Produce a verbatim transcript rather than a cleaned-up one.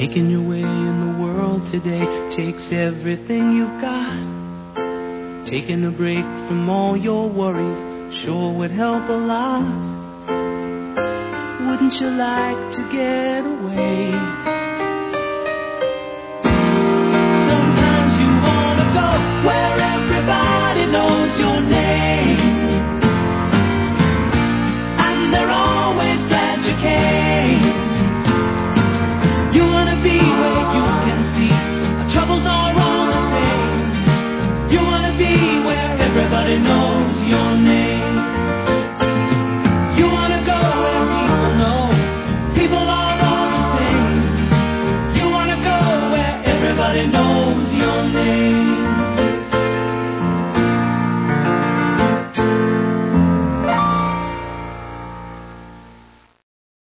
Making your way in the world today takes everything you've got. Taking a break from all your worries sure would help a lot. Wouldn't you like to get away?